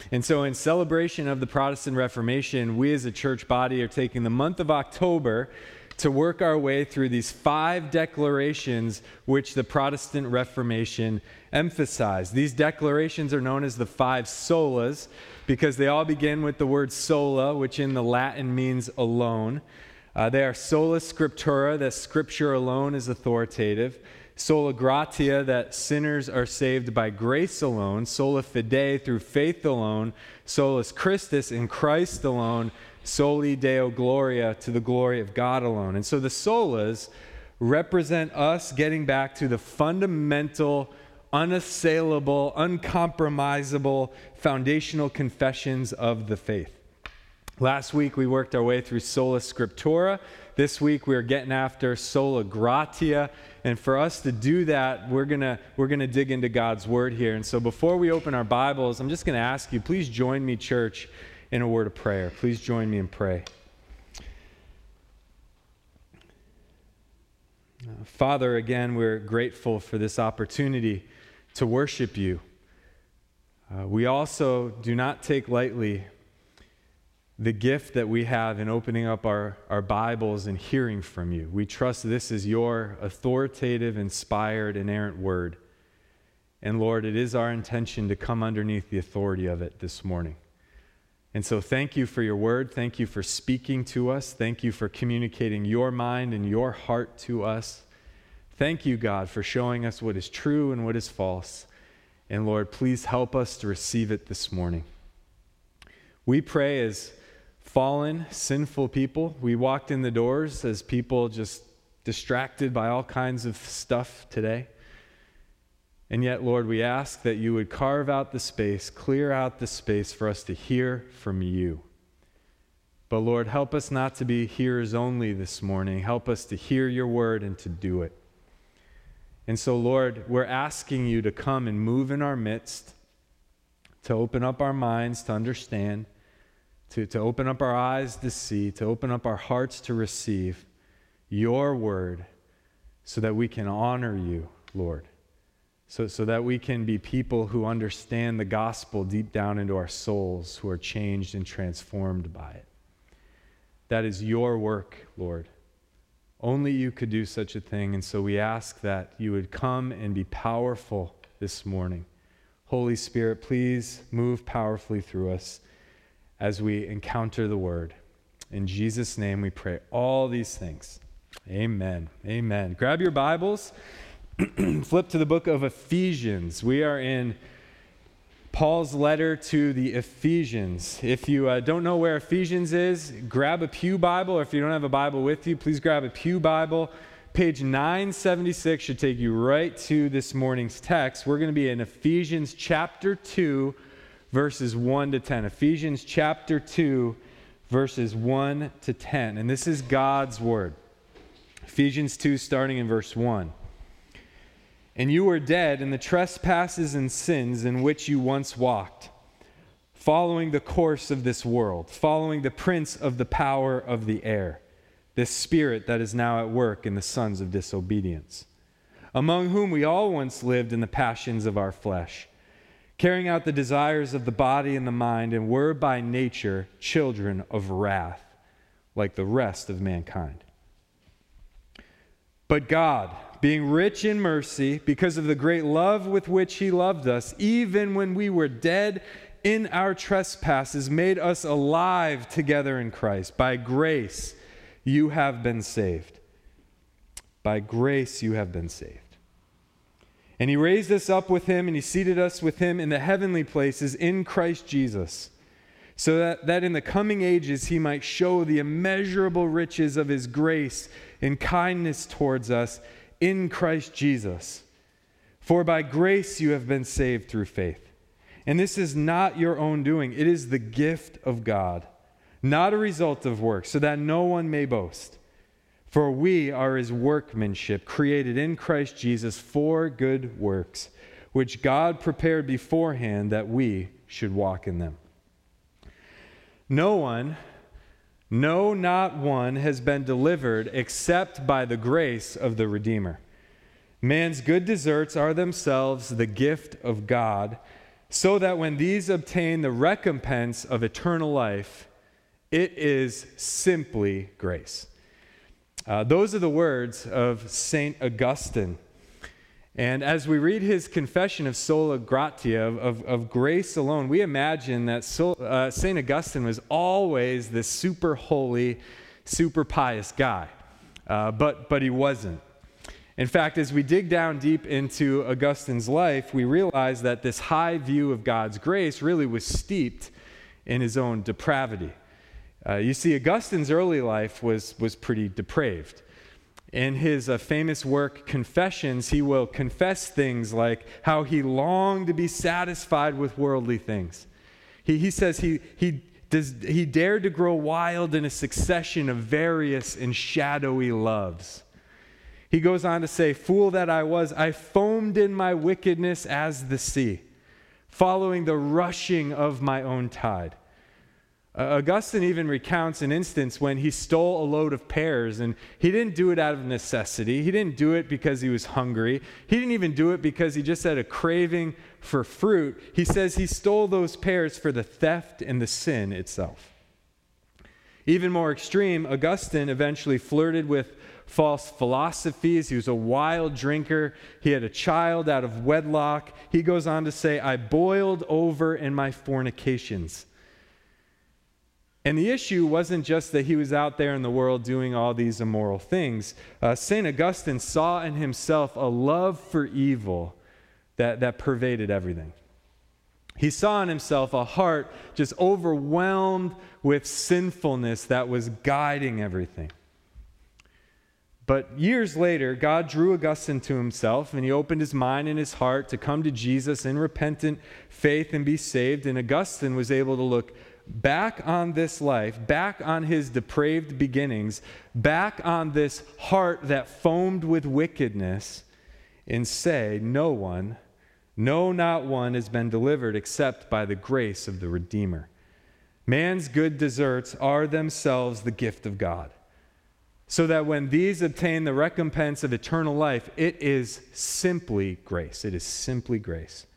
And so in celebration of the Protestant Reformation, we as a church body are taking the month of October to work our way through these 5 declarations which the Protestant Reformation emphasized. These declarations are known as the 5 solas because they all begin with the word sola, which in the Latin means alone. They are sola scriptura, that Scripture alone is authoritative. Sola gratia, that sinners are saved by grace alone. Sola fide, through faith alone. Solus Christus, in Christ alone. Soli Deo Gloria, to the glory of God alone. And so the solas represent us getting back to the fundamental, unassailable, uncompromisable, foundational confessions of the faith. Last week we worked our way through sola scriptura. This week we're getting after sola gratia. And for us to do that, we're gonna dig into God's word here. And so before we open our Bibles, I'm just going to ask you, please join me, church, in a word of prayer. Please join me and pray. Father, again, we're grateful for this opportunity to worship you. We also do not take lightly the gift that we have in opening up our Bibles and hearing from you. We trust this is your authoritative, inspired, inerrant word. And Lord, it is our intention to come underneath the authority of it this morning. And so thank you for your word. Thank you for speaking to us. Thank you for communicating your mind and your heart to us. Thank you, God, for showing us what is true and what is false. And Lord, please help us to receive it this morning. We pray as fallen, sinful people. We walked in the doors as people just distracted by all kinds of stuff today. And yet, Lord, we ask that you would carve out the space, clear out the space for us to hear from you. But Lord, help us not to be hearers only this morning. Help us to hear your word and to do it. And so, Lord, we're asking you to come and move in our midst, to open up our minds to understand, to open up our eyes to see, to open up our hearts to receive your word so that we can honor you, Lord. So that we can be people who understand the gospel deep down into our souls, who are changed and transformed by it. That is your work, Lord. Only you could do such a thing, and so we ask that you would come and be powerful this morning. Holy Spirit, please move powerfully through us as we encounter the word. In Jesus' name we pray all these things. Amen. Amen. Grab your Bibles. Flip to the book of Ephesians. We are in Paul's letter to the Ephesians. If you don't know where Ephesians is, grab a pew Bible, or if you don't have a Bible with you, please grab a pew Bible. Page 976 should take you right to this morning's text. We're going to be in Ephesians chapter 2, verses 1 to 10. Ephesians chapter 2, verses 1 to 10. And this is God's word. Ephesians 2, starting in verse 1. And you were dead in the trespasses and sins in which you once walked, following the course of this world, following the prince of the power of the air, this spirit that is now at work in the sons of disobedience, among whom we all once lived in the passions of our flesh, carrying out the desires of the body and the mind, and were by nature children of wrath, like the rest of mankind. But God, being rich in mercy, because of the great love with which he loved us, even when we were dead in our trespasses, made us alive together in Christ. By grace you have been saved. By grace you have been saved. And he raised us up with him, and he seated us with him in the heavenly places in Christ Jesus, so that in the coming ages he might show the immeasurable riches of his grace and kindness towards us in Christ Jesus. For by grace you have been saved through faith. And this is not your own doing. It is the gift of God, not a result of works, so that no one may boast. For we are his workmanship, created in Christ Jesus for good works, which God prepared beforehand that we should walk in them. No, not one has been delivered except by the grace of the Redeemer. Man's good deserts are themselves the gift of God, so that when these obtain the recompense of eternal life, it is simply grace. Those are the words of St. Augustine. And as we read his confession of sola gratia, of grace alone, we imagine that St. Augustine was always this super holy, super pious guy. But he wasn't. In fact, as we dig down deep into Augustine's life, we realize that this high view of God's grace really was steeped in his own depravity. You see, Augustine's early life was pretty depraved. In his famous work, Confessions, he will confess things like how he longed to be satisfied with worldly things. He says he dared to grow wild in a succession of various and shadowy loves. He goes on to say, "Fool that I was, I foamed in my wickedness as the sea, following the rushing of my own tide." Augustine even recounts an instance when he stole a load of pears, and he didn't do it out of necessity. He didn't do it because he was hungry. He didn't even do it because he just had a craving for fruit. He says he stole those pears for the theft and the sin itself. Even more extreme, Augustine eventually flirted with false philosophies. He was a wild drinker. He had a child out of wedlock. He goes on to say, "I boiled over in my fornications." And the issue wasn't just that he was out there in the world doing all these immoral things. St. Augustine saw in himself a love for evil that pervaded everything. He saw in himself a heart just overwhelmed with sinfulness that was guiding everything. But years later, God drew Augustine to himself, and he opened his mind and his heart to come to Jesus in repentant faith and be saved. And Augustine was able to look back on this life, back on his depraved beginnings, back on this heart that foamed with wickedness, and say, "No one, no, not one, has been delivered except by the grace of the Redeemer. Man's good deserts are themselves the gift of God, so that when these obtain the recompense of eternal life, it is simply grace." It is simply grace.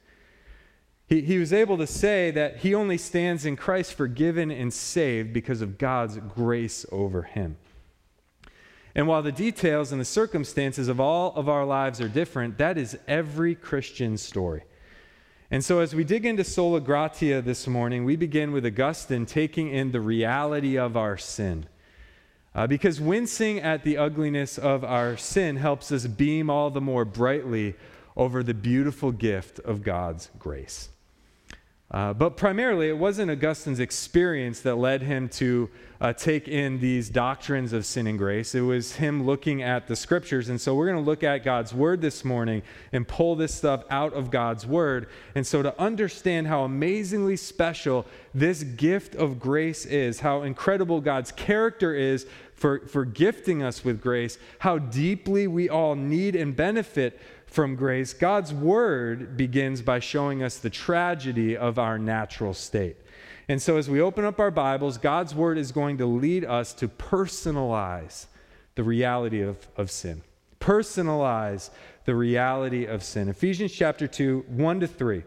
He was able to say that he only stands in Christ forgiven and saved because of God's grace over him. And while the details and the circumstances of all of our lives are different, that is every Christian's story. And so as we dig into Sola Gratia this morning, we begin with Augustine taking in the reality of our sin. Because wincing at the ugliness of our sin helps us beam all the more brightly over the beautiful gift of God's grace. But primarily, it wasn't Augustine's experience that led him to take in these doctrines of sin and grace. It was him looking at the Scriptures. And so we're going to look at God's Word this morning and pull this stuff out of God's Word. And so to understand how amazingly special this gift of grace is, how incredible God's character is for gifting us with grace, how deeply we all need and benefit from grace, God's Word begins by showing us the tragedy of our natural state. And so as we open up our Bibles, God's Word is going to lead us to personalize the reality of sin. Personalize the reality of sin. Ephesians chapter 2, 1-3.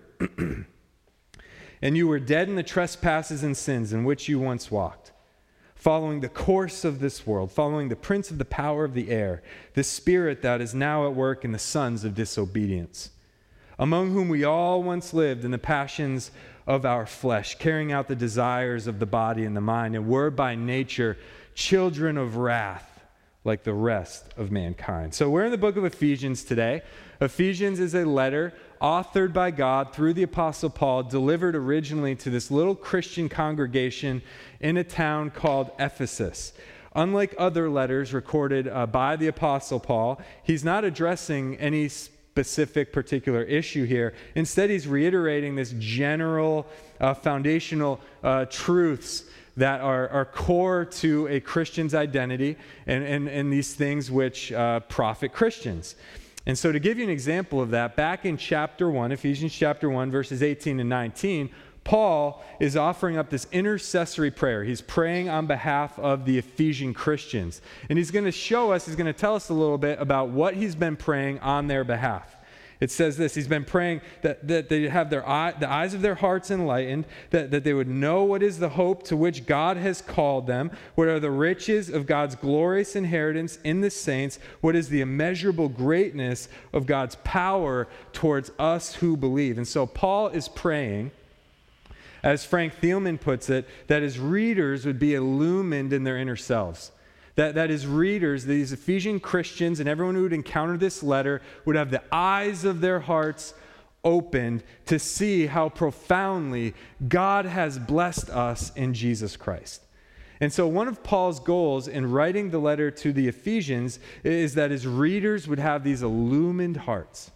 "And you were dead in the trespasses and sins in which you once walked, following the course of this world, following the prince of the power of the air, the spirit that is now at work in the sons of disobedience, among whom we all once lived in the passions of our flesh, carrying out the desires of the body and the mind, and were by nature children of wrath, like the rest of mankind." So we're in the book of Ephesians today. Ephesians is a letter authored by God through the Apostle Paul, delivered originally to this little Christian congregation in a town called Ephesus. Unlike other letters recorded by the Apostle Paul, he's not addressing any specific particular issue here. Instead, he's reiterating this general foundational truths that are core to a Christian's identity and these things which profit Christians. And so to give you an example of that, back in chapter 1, Ephesians chapter 1, verses 18 and 19, Paul is offering up this intercessory prayer. He's praying on behalf of the Ephesian Christians. And he's going to tell us a little bit about what he's been praying on their behalf. It says this, he's been praying that they have the eyes of their hearts enlightened, that they would know what is the hope to which God has called them, what are the riches of God's glorious inheritance in the saints, what is the immeasurable greatness of God's power towards us who believe. And so Paul is praying, as Frank Thielman puts it, that his readers would be illumined in their inner selves. That his readers, these Ephesian Christians and everyone who would encounter this letter would have the eyes of their hearts opened to see how profoundly God has blessed us in Jesus Christ. And so one of Paul's goals in writing the letter to the Ephesians is that his readers would have these illumined hearts.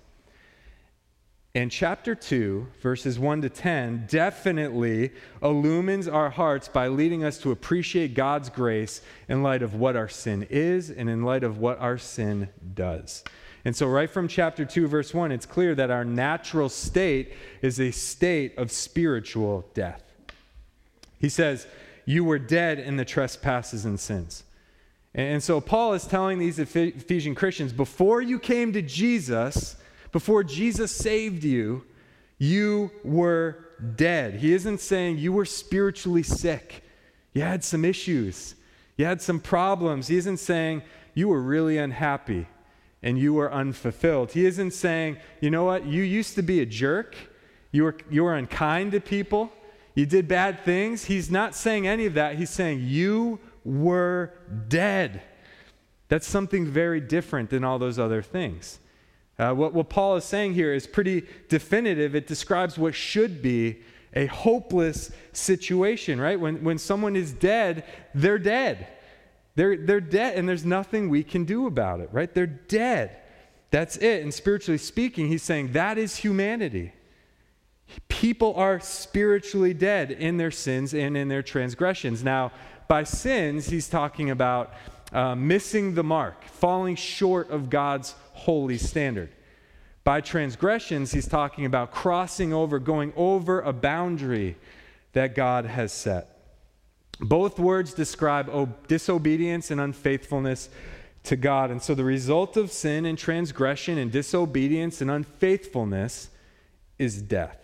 And chapter 2, verses 1 to 10, definitely illumines our hearts by leading us to appreciate God's grace in light of what our sin is and in light of what our sin does. And so right from chapter 2, verse 1, it's clear that our natural state is a state of spiritual death. He says, you were dead in the trespasses and sins. And so Paul is telling these Ephesian Christians, before you came to Jesus, before Jesus saved you, you were dead. He isn't saying you were spiritually sick. You had some issues. You had some problems. He isn't saying you were really unhappy and you were unfulfilled. He isn't saying, you know what, you used to be a jerk. You were unkind to people. You did bad things. He's not saying any of that. He's saying you were dead. That's something very different than all those other things. What Paul is saying here is pretty definitive. It describes what should be a hopeless situation, right? When someone is dead, they're dead. They're dead, and there's nothing we can do about it, right? They're dead. That's it. And spiritually speaking, he's saying that is humanity. People are spiritually dead in their sins and in their transgressions. Now, by sins, he's talking about missing the mark, falling short of God's holy standard. By transgressions, he's talking about crossing over, going over a boundary that God has set. Both words describe disobedience and unfaithfulness to God. And so the result of sin and transgression and disobedience and unfaithfulness is death.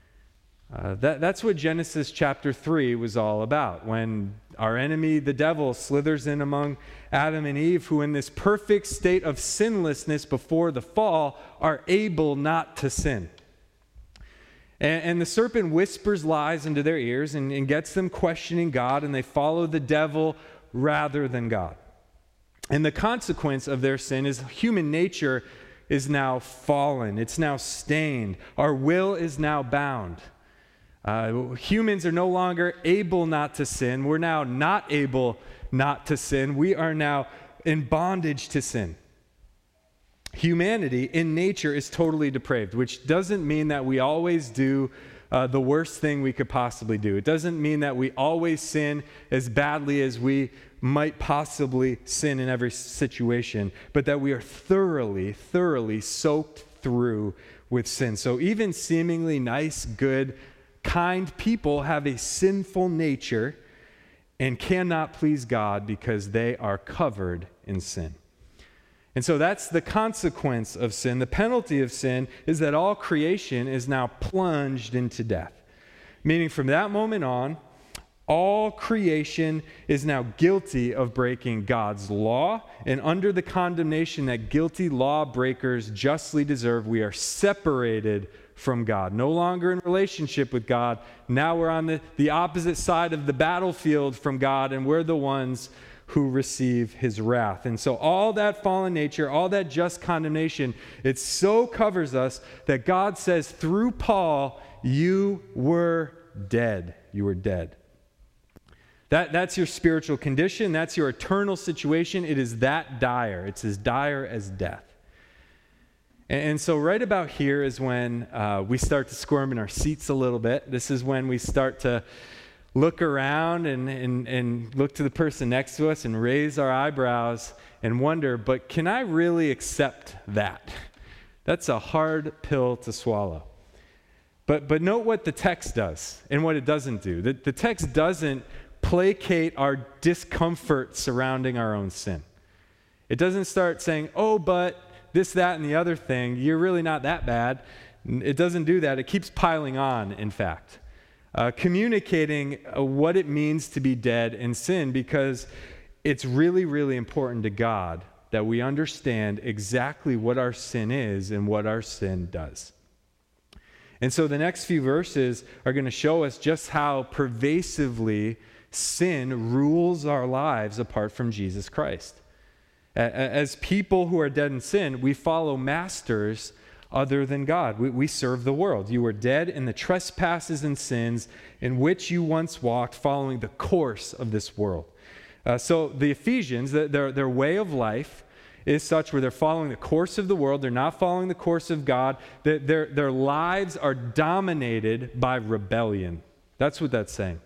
That's what Genesis chapter 3 was all about, when our enemy, the devil, slithers in among Adam and Eve, who in this perfect state of sinlessness before the fall are able not to sin. And the serpent whispers lies into their ears and gets them questioning God, and they follow the devil rather than God. And the consequence of their sin is human nature is now fallen. It's now stained. Our will is now bound. Humans are no longer able not to sin. We're now not able not to sin. We are now in bondage to sin. Humanity in nature is totally depraved, which doesn't mean that we always do the worst thing we could possibly do. It doesn't mean that we always sin as badly as we might possibly sin in every situation, but that we are thoroughly, thoroughly soaked through with sin. So even seemingly nice, good, kind people have a sinful nature and cannot please God because they are covered in sin. And so that's the consequence of sin. The penalty of sin is that all creation is now plunged into death. Meaning from that moment on, all creation is now guilty of breaking God's law, and under the condemnation that guilty lawbreakers justly deserve, we are separated from God. No longer in relationship with God. Now we're on the opposite side of the battlefield from God, and we're the ones who receive his wrath. And so all that fallen nature, all that just condemnation, it so covers us that God says through Paul, you were dead. You were dead. That's your spiritual condition. That's your eternal situation. It is that dire. It's as dire as death. And so right about here is when we start to squirm in our seats a little bit. This is when we start to look around and look to the person next to us and raise our eyebrows and wonder, but can I really accept that? That's a hard pill to swallow. But note what the text does and what it doesn't do. The text doesn't placate our discomfort surrounding our own sin. It doesn't start saying, oh, but this, that, and the other thing. You're really not that bad. It doesn't do that. It keeps piling on, in fact. Communicating what it means to be dead in sin, because it's really, really important to God that we understand exactly what our sin is and what our sin does. And so the next few verses are going to show us just how pervasively sin rules our lives apart from Jesus Christ. As people who are dead in sin, we follow masters other than God. We serve the world. You were dead in the trespasses and sins in which you once walked, following the course of this world. So the Ephesians, their way of life is such where they're following the course of the world. They're not following the course of God. Their lives are dominated by rebellion. That's what that's saying.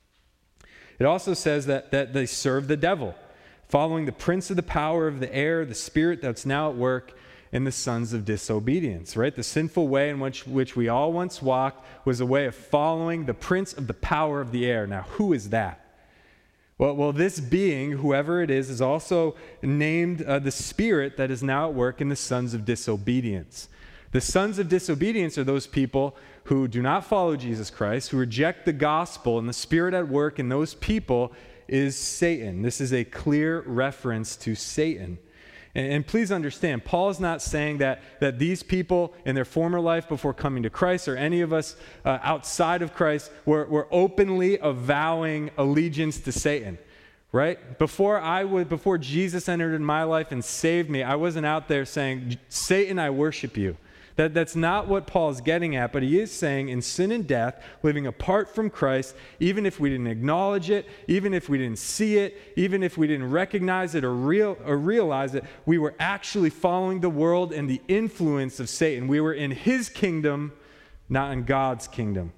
It also says that they serve the devil, following the prince of the power of the air, the spirit that's now at work in the sons of disobedience, right? The sinful way in which we all once walked was a way of following the prince of the power of the air. Now, who is that? Well, this being, whoever it is also named the spirit that is now at work in the sons of disobedience. The sons of disobedience are those people who do not follow Jesus Christ, who reject the gospel, and the spirit at work in those people is Satan. This is a clear reference to Satan. And please understand, Paul is not saying that these people in their former life before coming to Christ, or any of us outside of Christ, were openly avowing allegiance to Satan, right? Before Jesus entered in my life and saved me, I wasn't out there saying, Satan, I worship you. That's not what Paul's getting at, but he is saying in sin and death, living apart from Christ, even if we didn't acknowledge it, even if we didn't see it, even if we didn't recognize it or realize it, we were actually following the world and the influence of Satan. We were in his kingdom, not in God's kingdom.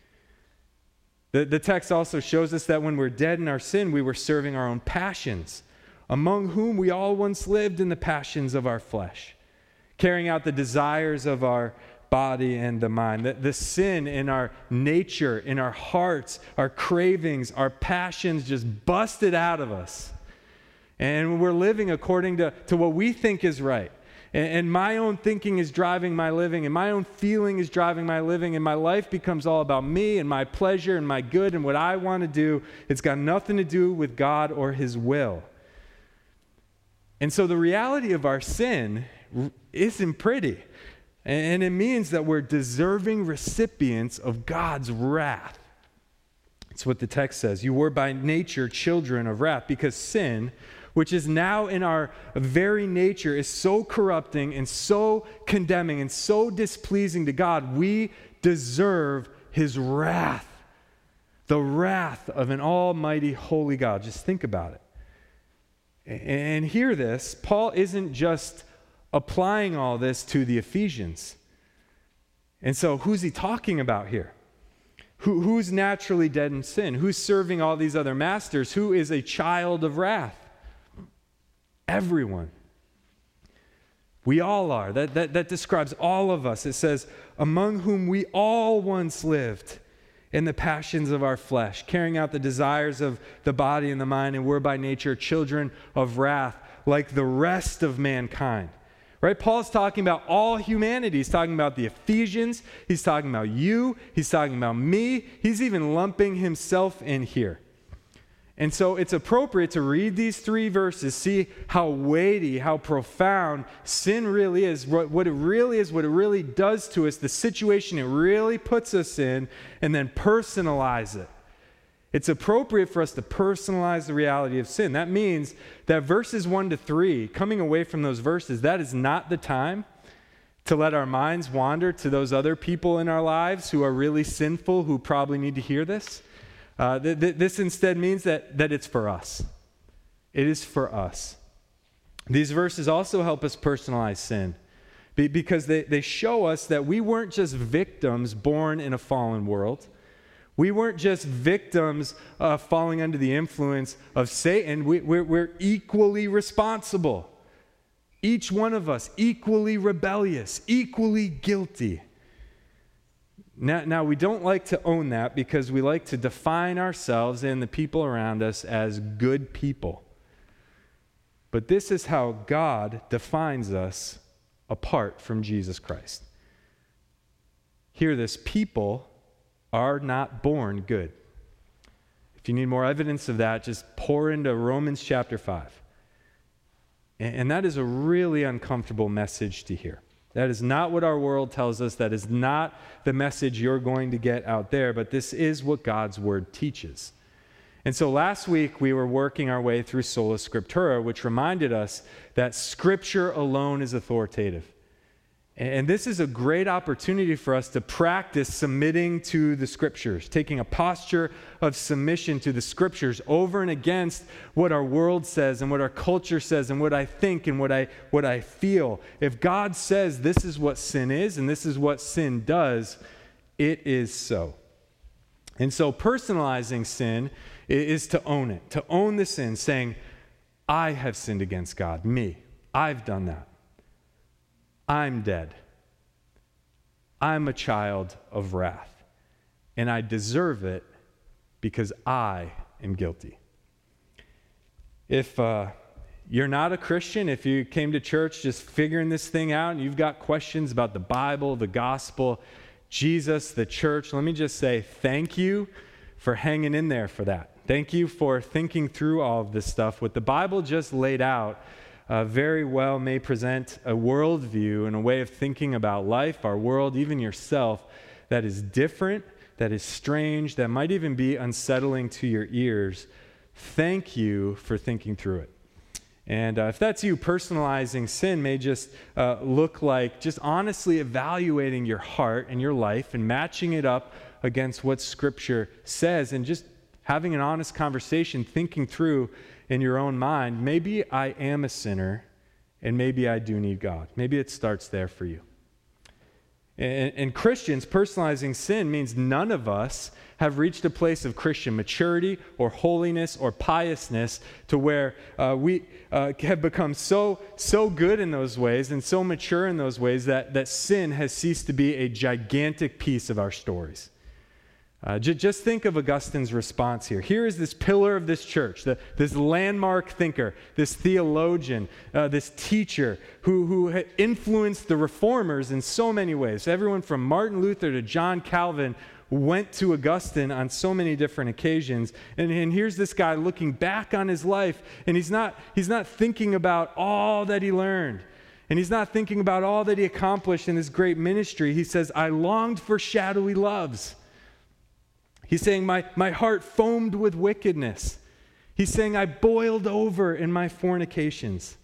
The text also shows us that when we're dead in our sin, we were serving our own passions, among whom we all once lived in the passions of our flesh, carrying out the desires of our body and the mind. The sin in our nature, in our hearts, our cravings, our passions just busted out of us. And we're living according to what we think is right. And my own thinking is driving my living, and my own feeling is driving my living, and my life becomes all about me and my pleasure and my good and what I want to do. It's got nothing to do with God or his will. And so the reality of our sin isn't pretty. And it means that we're deserving recipients of God's wrath. It's what the text says. You were by nature children of wrath, because sin, which is now in our very nature, is so corrupting and so condemning and so displeasing to God. We deserve his wrath, the wrath of an almighty, holy God. Just think about it. And hear this, Paul isn't just applying all this to the Ephesians. And so who's he talking about here? Who's naturally dead in sin? Who's serving all these other masters? Who is a child of wrath? Everyone. We all are. That describes all of us. It says, among whom we all once lived in the passions of our flesh, carrying out the desires of the body and the mind, and were by nature children of wrath, like the rest of mankind. Right? Paul's talking about all humanity. He's talking about the Ephesians. He's talking about you. He's talking about me. He's even lumping himself in here. And so it's appropriate to read these three verses, see how weighty, how profound sin really is, what it really is, what it really does to us, the situation it really puts us in, and then personalize it. It's appropriate for us to personalize the reality of sin. That means that verses 1 to 3, coming away from those verses, that is not the time to let our minds wander to those other people in our lives who are really sinful, who probably need to hear this. This instead means that it's for us. It is for us. These verses also help us personalize sin, because they show us that we weren't just victims born in a fallen world. We weren't just victims falling under the influence of Satan. We're equally responsible. Each one of us equally rebellious, equally guilty. Now, we don't like to own that, because we like to define ourselves and the people around us as good people. But this is how God defines us apart from Jesus Christ. Hear this, people are not born good. If you need more evidence of that, just pour into Romans chapter 5. And that is a really uncomfortable message to hear. That is not what our world tells us. That is not the message you're going to get out there, but this is what God's word teaches. And so last week we were working our way through Sola Scriptura, which reminded us that Scripture alone is authoritative. And this is a great opportunity for us to practice submitting to the Scriptures, taking a posture of submission to the Scriptures over and against what our world says and what our culture says and what I think and what I feel. If God says this is what sin is and this is what sin does, it is so. And so personalizing sin is to own it, to own the sin, saying, I have sinned against God, me. I've done that. I'm dead. I'm a child of wrath, and I deserve it because I am guilty. If you're not a Christian, if you came to church just figuring this thing out and you've got questions about the Bible, the gospel, Jesus, the church, let me just say thank you for hanging in there for that. Thank you for thinking through all of this stuff. What the Bible just laid out very well may present a worldview and a way of thinking about life, our world, even yourself, that is different, that is strange, that might even be unsettling to your ears. Thank you for thinking through it. And if that's you, personalizing sin may just look like just honestly evaluating your heart and your life and matching it up against what Scripture says and just having an honest conversation, thinking through in your own mind, maybe I am a sinner and maybe I do need God. Maybe it starts there for you. And Christians, personalizing sin means none of us have reached a place of Christian maturity or holiness or piousness to where we have become so good in those ways and so mature in those ways that sin has ceased to be a gigantic piece of our stories. Just think of Augustine's response here. Here is this pillar of this church, this landmark thinker, this theologian, this teacher who had influenced the reformers in so many ways. Everyone from Martin Luther to John Calvin went to Augustine on so many different occasions. And here's this guy looking back on his life, and he's not thinking about all that he learned. And he's not thinking about all that he accomplished in this great ministry. He says, I longed for shadowy loves. He's saying, my heart foamed with wickedness. He's saying, I boiled over in my fornications.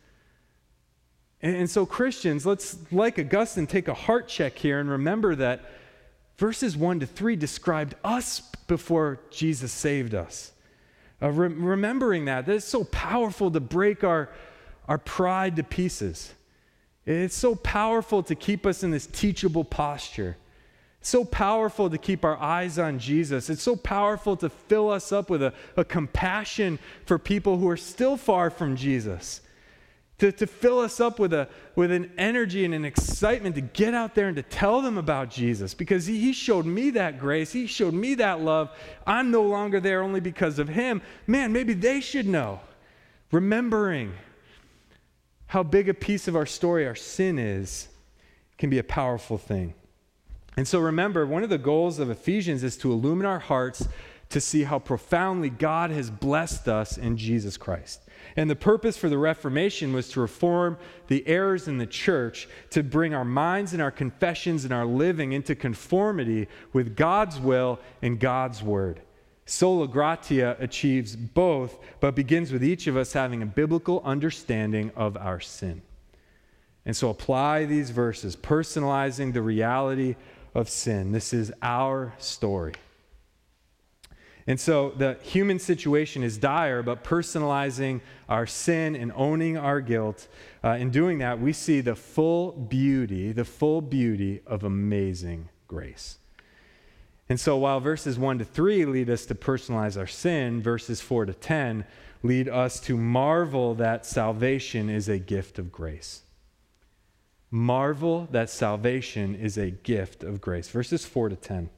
And so Christians, let's, like Augustine, take a heart check here and remember that verses 1 to 3 described us before Jesus saved us. Remembering that it's so powerful to break our pride to pieces. It's so powerful to keep us in this teachable posture. It's so powerful to keep our eyes on Jesus. It's so powerful to fill us up with a compassion for people who are still far from Jesus. To fill us up with an energy and an excitement to get out there and to tell them about Jesus. Because he showed me that grace. He showed me that love. I'm no longer there only because of him. Man, maybe they should know. Remembering how big a piece of our story our sin is can be a powerful thing. And so remember, one of the goals of Ephesians is to illumine our hearts to see how profoundly God has blessed us in Jesus Christ. And the purpose for the Reformation was to reform the errors in the church, to bring our minds and our confessions and our living into conformity with God's will and God's word. Sola Gratia achieves both, but begins with each of us having a biblical understanding of our sin. And so apply these verses, personalizing the reality of sin. This is our story. And so the human situation is dire, but personalizing our sin and owning our guilt, in doing that, we see the full beauty of amazing grace. And so while verses 1 to 3 lead us to personalize our sin, verses 4 to 10 lead us to marvel that salvation is a gift of grace. Marvel that salvation is a gift of grace. Verses 4 to 10.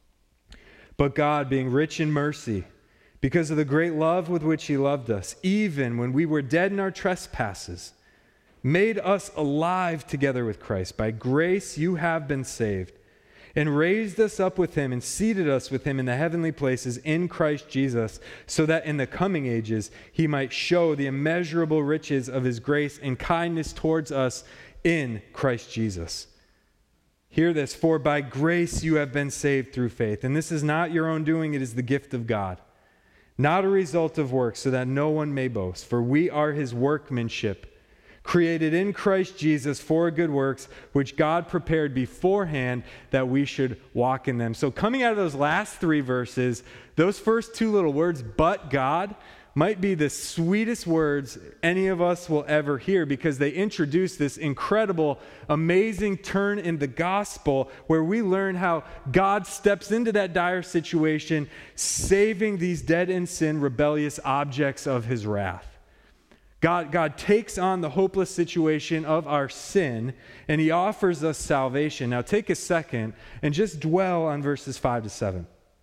But God, being rich in mercy, because of the great love with which he loved us, even when we were dead in our trespasses, made us alive together with Christ. By grace you have been saved, and raised us up with him and seated us with him in the heavenly places in Christ Jesus, so that in the coming ages he might show the immeasurable riches of his grace and kindness towards us in Christ Jesus. Hear this, for by grace you have been saved through faith. And this is not your own doing, it is the gift of God, not a result of works, so that no one may boast. For we are his workmanship, created in Christ Jesus for good works, which God prepared beforehand that we should walk in them. So coming out of those last three verses, those first two little words, but God, might be the sweetest words any of us will ever hear, because they introduce this incredible, amazing turn in the gospel where we learn how God steps into that dire situation, saving these dead in sin, rebellious objects of his wrath. God takes on the hopeless situation of our sin, and he offers us salvation. Now take a second and just dwell on verses 5 to 7.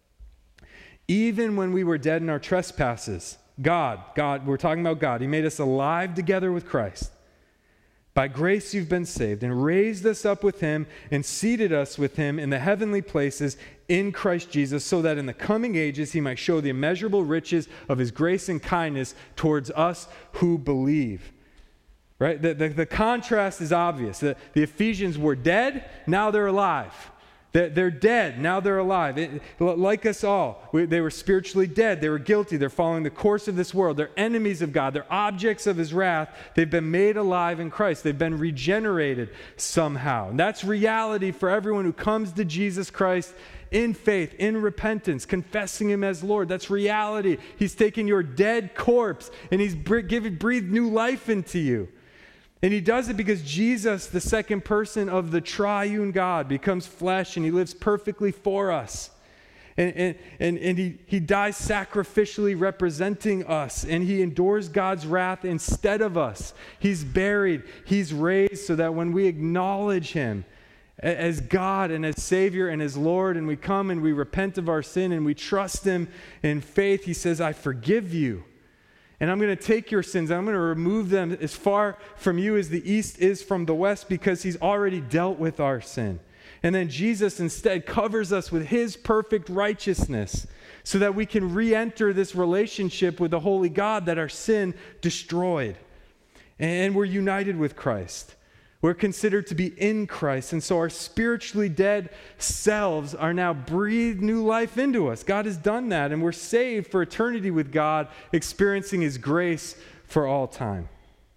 Even when we were dead in our trespasses, God, we're talking about God. He made us alive together with Christ. By grace you've been saved, and raised us up with him and seated us with him in the heavenly places in Christ Jesus, so that in the coming ages he might show the immeasurable riches of his grace and kindness towards us who believe. Right? The contrast is obvious. The Ephesians were dead, now they're alive. They're dead, now they're alive. Like us all, they were spiritually dead. They were guilty. They're following the course of this world. They're enemies of God. They're objects of his wrath. They've been made alive in Christ. They've been regenerated somehow. And that's reality for everyone who comes to Jesus Christ in faith, in repentance, confessing him as Lord. That's reality. He's taken your dead corpse and he's breathed new life into you. And he does it because Jesus, the second person of the triune God, becomes flesh and he lives perfectly for us. And he dies sacrificially representing us, and he endures God's wrath instead of us. He's buried, he's raised, so that when we acknowledge him as God and as Savior and as Lord, and we come and we repent of our sin and we trust him in faith, he says, I forgive you. And I'm going to take your sins, and I'm going to remove them as far from you as the east is from the west, because he's already dealt with our sin. And then Jesus instead covers us with his perfect righteousness so that we can re-enter this relationship with the holy God that our sin destroyed. And we're united with Christ. We're considered to be in Christ, and so our spiritually dead selves are now breathed new life into us. God has done that, and we're saved for eternity with God, experiencing his grace for all time.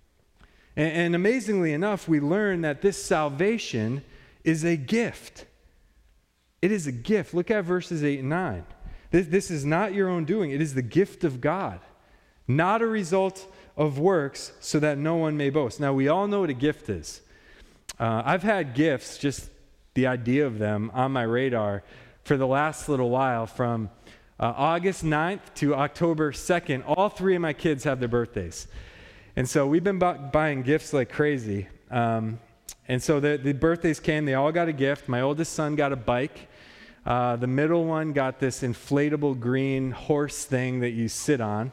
And amazingly enough, we learn that this salvation is a gift. It is a gift. Look at verses 8 and 9. This is not your own doing. It is the gift of God, not a result of works, so that no one may boast. Now, we all know what a gift is. I've had gifts, just the idea of them, on my radar for the last little while. From August 9th to October 2nd, all three of my kids have their birthdays. And so we've been buying gifts like crazy. And so the birthdays came, they all got a gift. My oldest son got a bike. The middle one got this inflatable green horse thing that you sit on.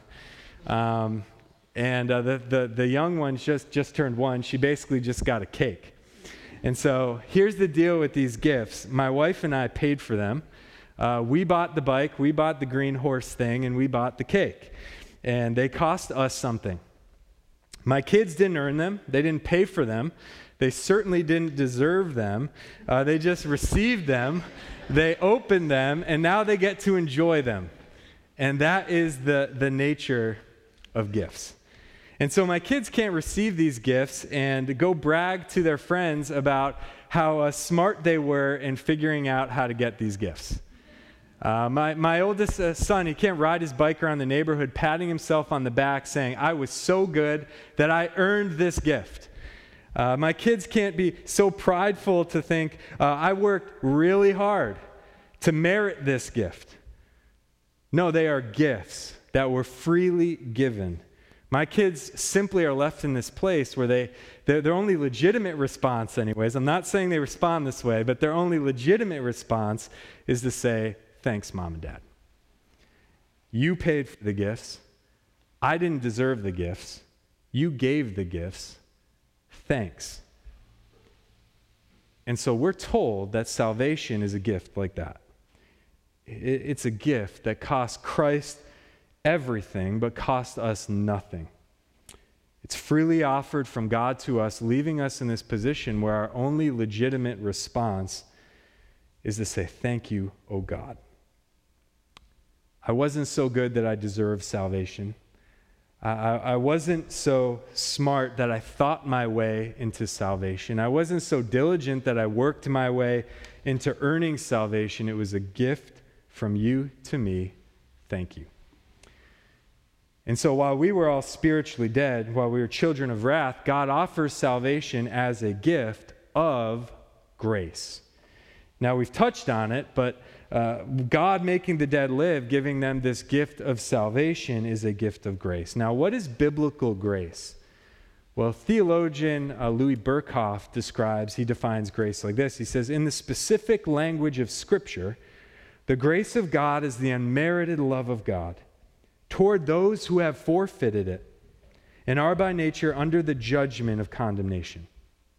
And the young one just turned 1. She basically just got a cake. And so here's the deal with these gifts. My wife and I paid for them. We bought the bike, we bought the green horse thing, and we bought the cake. And they cost us something. My kids didn't earn them. They didn't pay for them. They certainly didn't deserve them. They just received them. They opened them, and now they get to enjoy them. And that is the nature of gifts. And so my kids can't receive these gifts and go brag to their friends about how smart they were in figuring out how to get these gifts. My oldest son, he can't ride his bike around the neighborhood patting himself on the back saying, I was so good that I earned this gift. My kids can't be so prideful to think, I worked really hard to merit this gift. No, they are gifts that were freely given. My kids simply are left in this place where their only legitimate response anyways, I'm not saying they respond this way, but their only legitimate response is to say, thanks, Mom and Dad. You paid for the gifts. I didn't deserve the gifts. You gave the gifts. thanks. And so we're told that salvation is a gift like that. It's a gift that costs Christ everything, but cost us nothing. It's freely offered from God to us, leaving us in this position where our only legitimate response is to say, thank you, O God. I wasn't so good that I deserved salvation. I wasn't so smart that I thought my way into salvation. I wasn't so diligent that I worked my way into earning salvation. It was a gift from you to me. Thank you. And so while we were all spiritually dead, while we were children of wrath, God offers salvation as a gift of grace. Now, we've touched on it, but God making the dead live, giving them this gift of salvation, is a gift of grace. Now, what is biblical grace? Well, theologian Louis Berkhoff defines grace like this. He says, in the specific language of Scripture, the grace of God is the unmerited love of God toward those who have forfeited it and are by nature under the judgment of condemnation.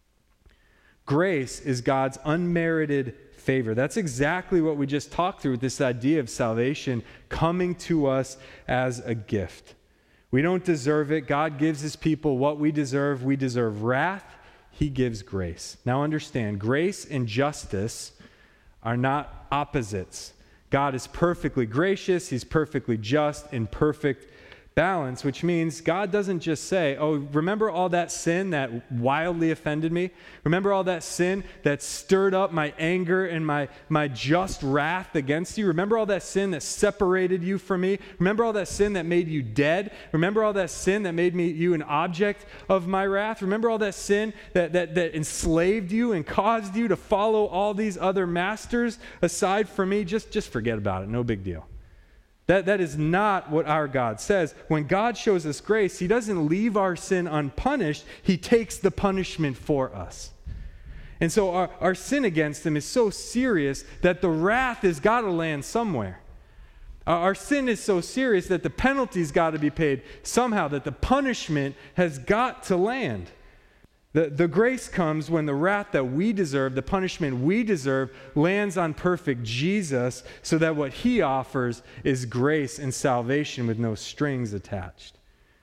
Grace is God's unmerited favor. That's exactly what we just talked through with this idea of salvation coming to us as a gift. We don't deserve it. God gives his people what we deserve. We deserve wrath. He gives grace. Now understand, grace and justice are not opposites. God is perfectly gracious. He's perfectly just, in perfect balance, which means God doesn't just say, oh, remember all that sin that wildly offended me? Remember all that sin that stirred up my anger and my just wrath against you? Remember all that sin that separated you from me? Remember all that sin that made you dead? Remember all that sin that made you an object of my wrath? Remember all that sin that enslaved you and caused you to follow all these other masters aside from me? Just forget about it. No big deal. That is not what our God says. When God shows us grace, he doesn't leave our sin unpunished. He takes the punishment for us. And so our sin against him is so serious that the wrath has got to land somewhere. Our sin is so serious that the penalty's got to be paid somehow, that the punishment has got to land. The grace comes when the wrath that we deserve, the punishment we deserve, lands on perfect Jesus, so that what he offers is grace and salvation with no strings attached.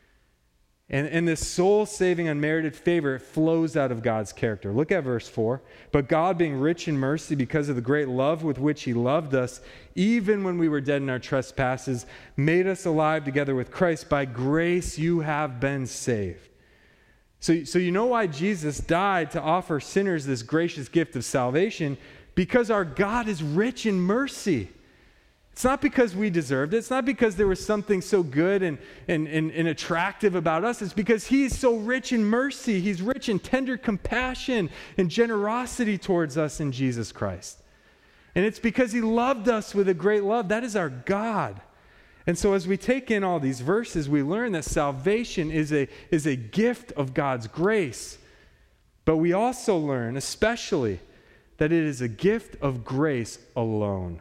And this soul-saving, unmerited favor, it flows out of God's character. Look at verse 4. But God, being rich in mercy because of the great love with which he loved us, even when we were dead in our trespasses, made us alive together with Christ. By grace you have been saved. So you know why Jesus died to offer sinners this gracious gift of salvation? Because our God is rich in mercy. It's not because we deserved it. It's not because there was something so good and attractive about us. It's because he's so rich in mercy. He's rich in tender compassion and generosity towards us in Jesus Christ. And it's because he loved us with a great love. That is our God. And so as we take in all these verses, we learn that salvation is a gift of God's grace. But we also learn, especially, that it is a gift of grace alone.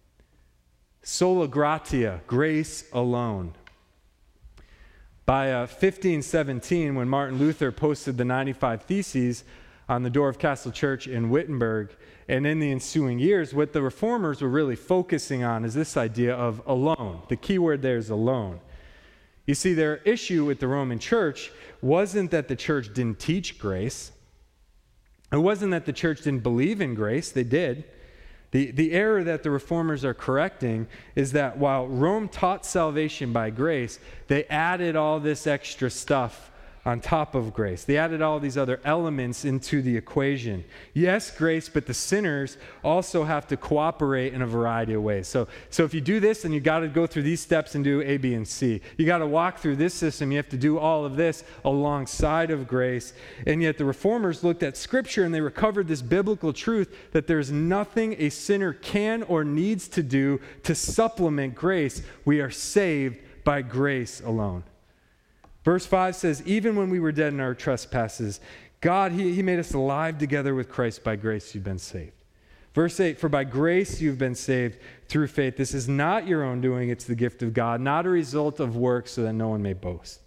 Sola gratia, grace alone. By 1517, when Martin Luther posted the 95 Theses on the door of Castle Church in Wittenberg, and in the ensuing years, what the reformers were really focusing on is this idea of alone. The key word there is alone. You see, their issue with the Roman church wasn't that the church didn't teach grace. It wasn't that the church didn't believe in grace. They did. The error that the reformers are correcting is that while Rome taught salvation by grace, they added all this extra stuff on top of grace. They added all these other elements into the equation. Yes, grace, but the sinners also have to cooperate in a variety of ways. So if you do this, then you got to go through these steps and do A, B, and C. You got to walk through this system. You have to do all of this alongside of grace. And yet the reformers looked at Scripture and they recovered this biblical truth that there's nothing a sinner can or needs to do to supplement grace. We are saved by grace alone. Verse 5 says, even when we were dead in our trespasses, God, he made us alive together with Christ. By grace you've been saved. Verse 8, for by grace you've been saved through faith. This is not your own doing, it's the gift of God, not a result of works, so that no one may boast.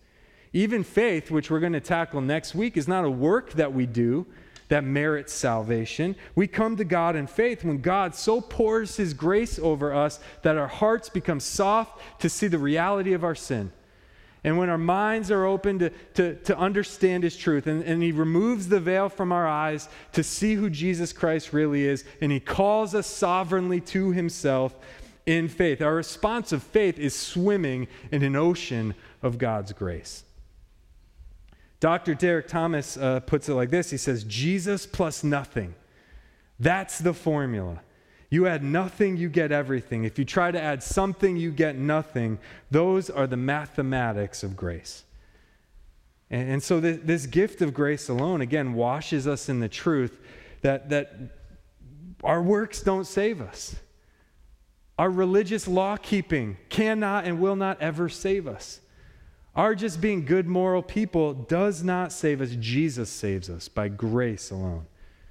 Even faith, which we're going to tackle next week, is not a work that we do that merits salvation. We come to God in faith when God so pours his grace over us that our hearts become soft to see the reality of our sin. And when our minds are open to understand his truth, and he removes the veil from our eyes to see who Jesus Christ really is, and he calls us sovereignly to himself in faith. Our response of faith is swimming in an ocean of God's grace. Dr. Derek Thomas puts it like this. He says, Jesus plus nothing. That's the formula. You add nothing, you get everything. If you try to add something, you get nothing. Those are the mathematics of grace. And so this gift of grace alone, again, washes us in the truth that our works don't save us. Our religious law-keeping cannot and will not ever save us. Our just being good moral people does not save us. Jesus saves us by grace alone.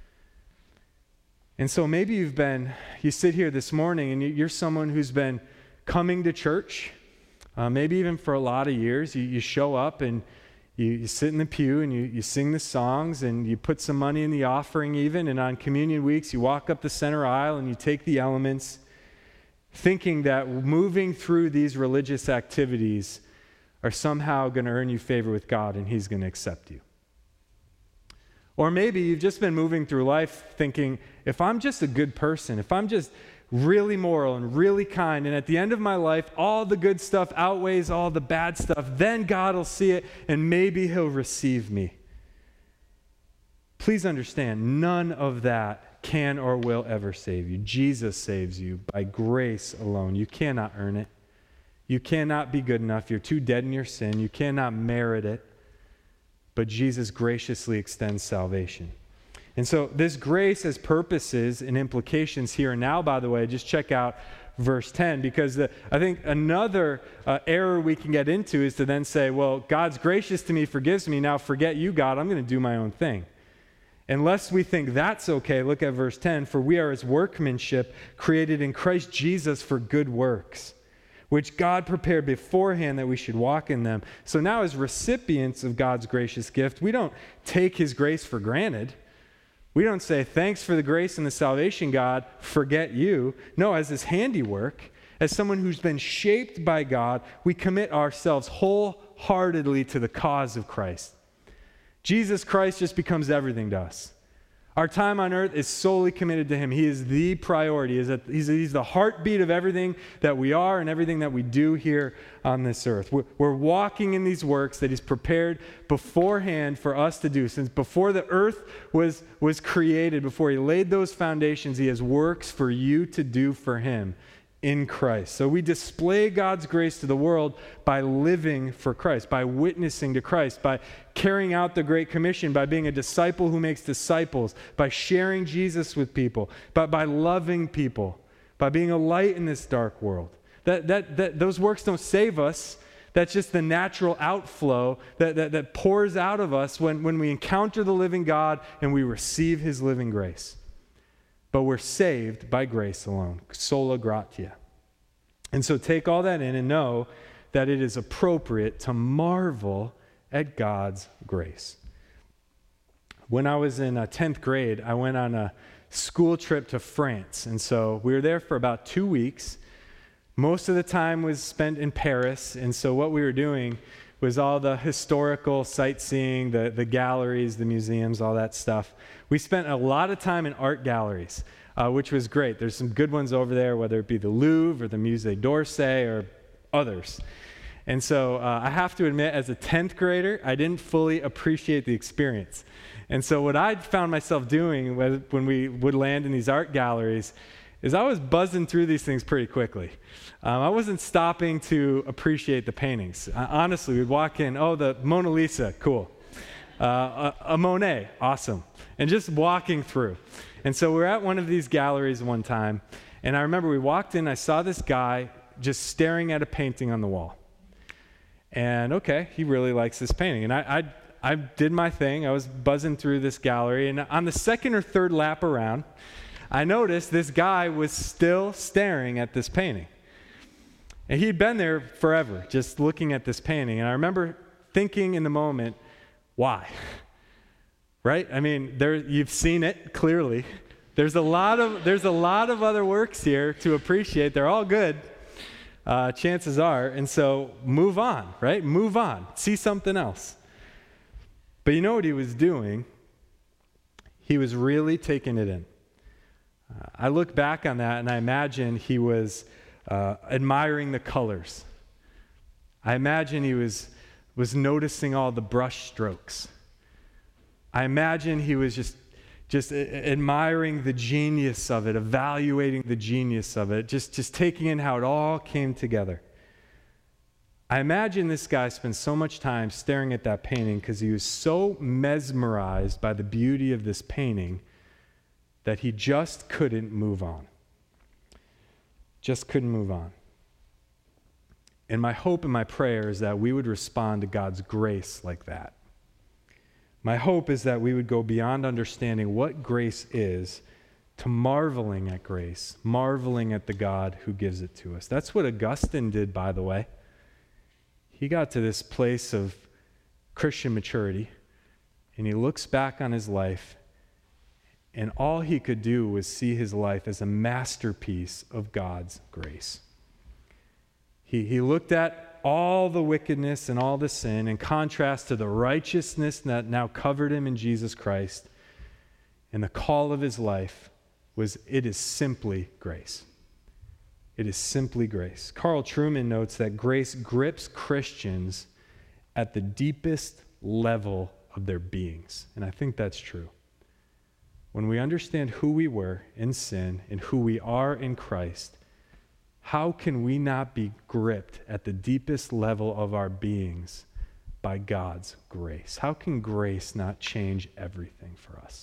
And so maybe you sit here this morning and you're someone who's been coming to church, maybe even for a lot of years. You show up and you sit in the pew and you sing the songs and you put some money in the offering even, and on communion weeks you walk up the center aisle and you take the elements, thinking that moving through these religious activities are somehow going to earn you favor with God and he's going to accept you. Or maybe you've just been moving through life thinking, if I'm just a good person, if I'm just really moral and really kind, and at the end of my life, all the good stuff outweighs all the bad stuff, then God will see it and maybe he'll receive me. Please understand, none of that can or will ever save you. Jesus saves you by grace alone. You cannot earn it. You cannot be good enough. You're too dead in your sin. You cannot merit it. But Jesus graciously extends salvation. And so this grace has purposes and implications here and now, by the way. Just check out verse 10, because I think another error we can get into is to then say, well, God's gracious to me, forgives me. Now forget you, God. I'm going to do my own thing. Unless we think that's okay, look at verse 10. For we are his workmanship, created in Christ Jesus for good works, which God prepared beforehand that we should walk in them. So now as recipients of God's gracious gift, we don't take his grace for granted. We don't say, thanks for the grace and the salvation, God, forget you. No, as his handiwork, as someone who's been shaped by God, we commit ourselves wholeheartedly to the cause of Christ. Jesus Christ just becomes everything to us. Our time on earth is solely committed to him. He is the priority. He's the heartbeat of everything that we are and everything that we do here on this earth. We're walking in these works that he's prepared beforehand for us to do. Since before the earth was created, before he laid those foundations, he has works for you to do for him in Christ. So we display God's grace to the world by living for Christ, by witnessing to Christ, by carrying out the Great Commission, by being a disciple who makes disciples, by sharing Jesus with people, by loving people, by being a light in this dark world. Those works don't save us. That's just the natural outflow that pours out of us when we encounter the living God and we receive his living grace. But we're saved by grace alone, sola gratia. And so take all that in and know that it is appropriate to marvel at God's grace. When I was in 10th grade, I went on a school trip to France. And so we were there for about 2 weeks. Most of the time was spent in Paris. And so what we were doing was all the historical sightseeing, the galleries, the museums, all that stuff. We spent a lot of time in art galleries, which was great. There's some good ones over there, whether it be the Louvre or the Musée d'Orsay or others. And so I have to admit, as a 10th grader, I didn't fully appreciate the experience. And so what I found myself doing when we would land in these art galleries is I was buzzing through these things pretty quickly. I wasn't stopping to appreciate the paintings. Honestly, we'd walk in, oh, the Mona Lisa, cool. A Monet, awesome. And just walking through. And so we're at one of these galleries one time, and I remember we walked in, I saw this guy just staring at a painting on the wall. And okay, he really likes this painting. And I did my thing. I was buzzing through this gallery, and on the second or third lap around, I noticed this guy was still staring at this painting. And he'd been there forever, just looking at this painting. And I remember thinking in the moment, why? Right? I mean, you've seen it clearly. There's a lot of other works here to appreciate. They're all good, chances are. And so move on, right? Move on. See something else. But you know what he was doing? He was really taking it in. I look back on that and I imagine he was admiring the colors. I imagine he was noticing all the brush strokes. I imagine he was just admiring the genius of it, evaluating the genius of it, just taking in how it all came together. I imagine this guy spent so much time staring at that painting because he was so mesmerized by the beauty of this painting that he just couldn't move on. Just couldn't move on. And my hope and my prayer is that we would respond to God's grace like that. My hope is that we would go beyond understanding what grace is to marveling at grace, marveling at the God who gives it to us. That's what Augustine did, by the way. He got to this place of Christian maturity, and he looks back on his life, and all he could do was see his life as a masterpiece of God's grace. He looked at all the wickedness and all the sin in contrast to the righteousness that now covered him in Jesus Christ, and the call of his life was, it is simply grace. It is simply grace. Carl Trueman notes that grace grips Christians at the deepest level of their beings. And I think that's true. When we understand who we were in sin and who we are in Christ, how can we not be gripped at the deepest level of our beings by God's grace? How can grace not change everything for us?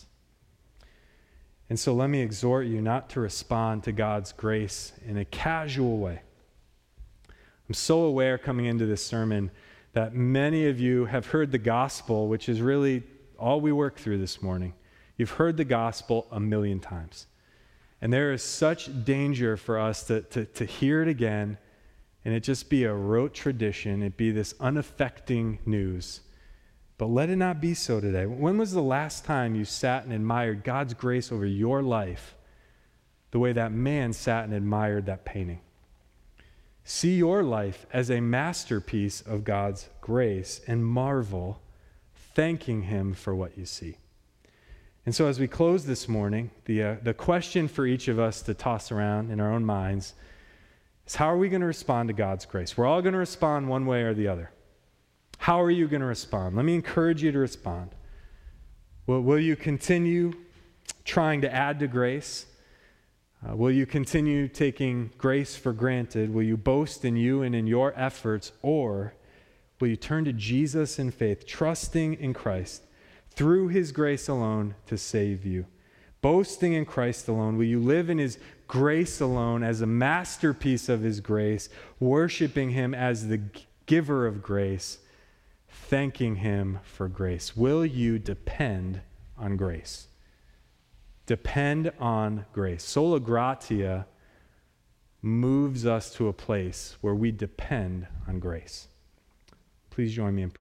And so let me exhort you not to respond to God's grace in a casual way. I'm so aware coming into this sermon that many of you have heard the gospel, which is really all we work through this morning. You've heard the gospel a million times. And there is such danger for us to hear it again and it just be a rote tradition. It be this unaffecting news. But let it not be so today. When was the last time you sat and admired God's grace over your life the way that man sat and admired that painting? See your life as a masterpiece of God's grace and marvel, thanking him for what you see. And so as we close this morning, the question for each of us to toss around in our own minds is, how are we going to respond to God's grace? We're all going to respond one way or the other. How are you going to respond? Let me encourage you to respond. Will you continue trying to add to grace? Will you continue taking grace for granted? Will you boast in you and in your efforts? Or will you turn to Jesus in faith, trusting in Christ through his grace alone to save you? Boasting in Christ alone. Will you live in his grace alone as a masterpiece of his grace, worshiping him as the giver of grace, thanking him for grace? Will you depend on grace? Depend on grace. Sola Gratia moves us to a place where we depend on grace. Please join me in prayer.